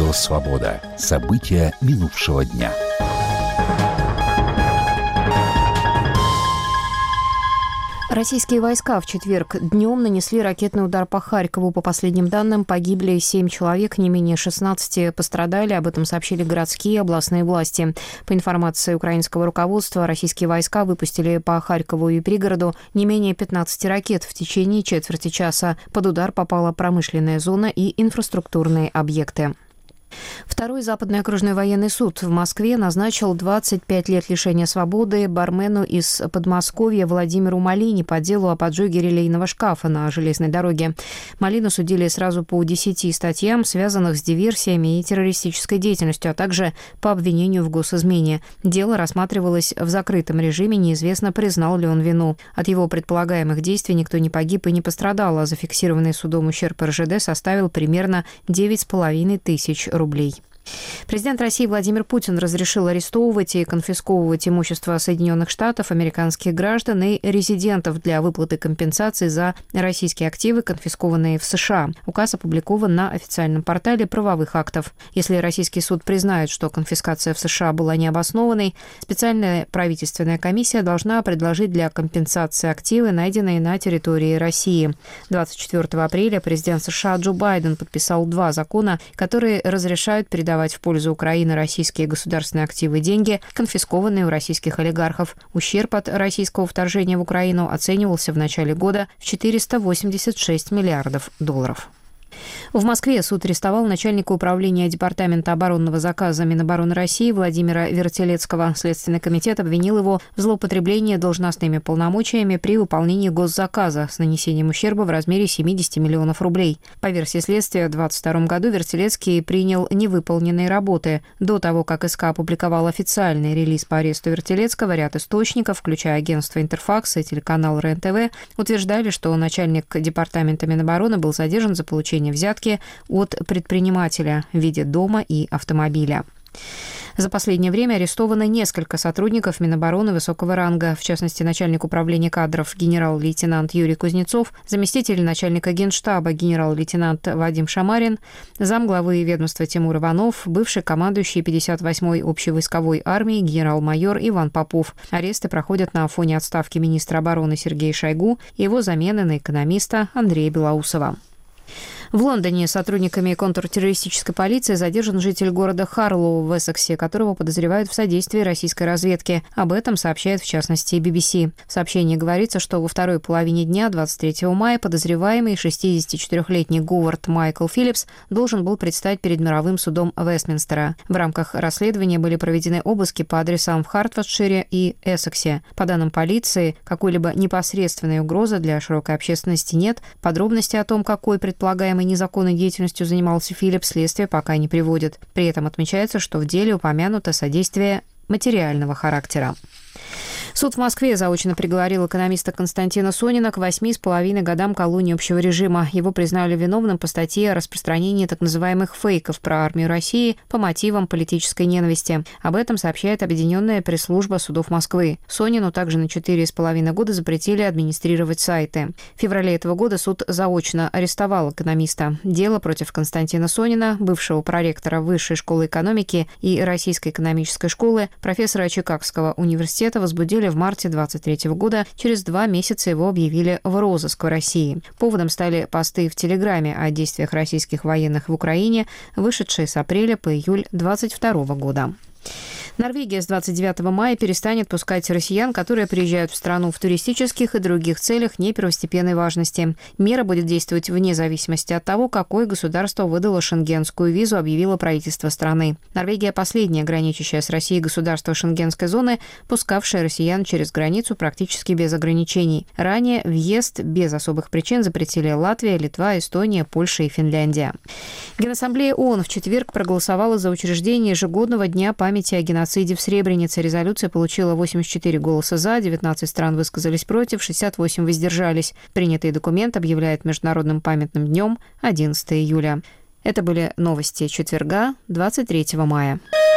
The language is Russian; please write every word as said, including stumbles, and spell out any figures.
Радио «Свобода». События минувшего дня. Российские войска в четверг днем нанесли ракетный удар по Харькову. По последним данным, погибли семь человек, не менее шестнадцати пострадали. Об этом сообщили городские и областные власти. По информации украинского руководства, российские войска выпустили по Харькову и пригороду не менее пятнадцати ракет в течение четверти часа. Под удар попала промышленная зона и инфраструктурные объекты. Второй западный окружной военный суд в Москве назначил двадцать пять лет лишения свободы бармену из Подмосковья Владимиру Малине по делу о поджоге релейного шкафа на железной дороге. Малину судили сразу по десяти статьям, связанных с диверсиями и террористической деятельностью, а также по обвинению в госизмене. Дело рассматривалось в закрытом режиме, неизвестно, признал ли он вину. От его предполагаемых действий никто не погиб и не пострадал, а зафиксированный судом ущерб эр жэ дэ составил примерно девять с половиной тысяч рублей. Президент России Владимир Путин разрешил арестовывать и конфисковывать имущество Соединенных Штатов, американских граждан и резидентов для выплаты компенсаций за российские активы, конфискованные в США. Указ опубликован на официальном портале правовых актов. Если российский суд признает, что конфискация в США была необоснованной, специальная правительственная комиссия должна предложить для компенсации активы, найденные на территории России. двадцать четвёртого апреля президент США Джо Байден подписал два закона, которые разрешают передавать в пользу Украины российские государственные активы и деньги, конфискованные у российских олигархов. Ущерб от российского вторжения в Украину оценивался в начале года в четыреста восемьдесят шесть миллиардов долларов. В Москве суд арестовал начальника управления Департамента оборонного заказа Минобороны России Владимира Вертилецкого. Следственный комитет обвинил его в злоупотреблении должностными полномочиями при выполнении госзаказа с нанесением ущерба в размере семидесяти миллионов рублей. По версии следствия, в двадцать втором году Вертилецкий принял невыполненные работы. До того, как СК опубликовал официальный релиз по аресту Вертилецкого, ряд источников, включая агентство «Интерфакс» и телеканал эр эн тэ вэ, утверждали, что начальник Департамента Минобороны был задержан за получение взятки от предпринимателя в виде дома и автомобиля. За последнее время арестовано несколько сотрудников Минобороны высокого ранга, в частности, начальник управления кадров генерал-лейтенант Юрий Кузнецов, заместитель начальника Генштаба генерал-лейтенант Вадим Шамарин, замглавы ведомства Тимур Иванов, бывший командующий пятьдесят восьмой общевойсковой армией генерал-майор Иван Попов. Аресты проходят на фоне отставки министра обороны Сергея Шойгу и его замены на экономиста Андрея Белоусова. В Лондоне сотрудниками контртеррористической полиции задержан житель города Харлоу в Эссексе, которого подозревают в содействии российской разведке. Об этом сообщает, в частности, би би си. В сообщении говорится, что во второй половине дня двадцать третьего мая подозреваемый шестидесятичетырёхлетний Говард Майкл Филлипс должен был предстать перед мировым судом Вестминстера. В рамках расследования были проведены обыски по адресам в Хартфордшире и Эссексе. По данным полиции, какой-либо непосредственной угрозы для широкой общественности нет. Подробности о том, какой предполагаемый незаконной деятельностью занимался Филлипс, следствие пока не приводит. При этом отмечается, что в деле упомянуто содействие материального характера. Суд в Москве заочно приговорил экономиста Константина Сонина к восьми с половиной годам колонии общего режима. Его признали виновным по статье о распространении так называемых фейков про армию России по мотивам политической ненависти. Об этом сообщает Объединенная пресс-служба судов Москвы. Сонину также на четыре с половиной года запретили администрировать сайты. В феврале этого года суд заочно арестовал экономиста. Дело против Константина Сонина, бывшего проректора Высшей школы экономики и Российской экономической школы, профессора Чикагского университета, возбудили в марте двадцать третьего года. Через два месяца его объявили в розыск в России. Поводом стали посты в Телеграме о действиях российских военных в Украине, вышедшие с апреля по июль двадцать второго года. Норвегия с двадцать девятого мая перестанет пускать россиян, которые приезжают в страну в туристических и других целях не первостепенной важности. Мера будет действовать вне зависимости от того, какое государство выдало шенгенскую визу, объявило правительство страны. Норвегия – последнее граничащее с Россией государство шенгенской зоны, пускавшее россиян через границу практически без ограничений. Ранее въезд без особых причин запретили Латвия, Литва, Эстония, Польша и Финляндия. Генассамблея ООН в четверг проголосовала за учреждение ежегодного дня памяти о геноциде в Сребренице. Резолюция получила восемьдесят четыре голоса «за», девятнадцать стран высказались против, шестьдесят восемь воздержались. Принятый документ объявляет Международным памятным днем одиннадцатого июля. Это были новости четверга, двадцать третьего мая.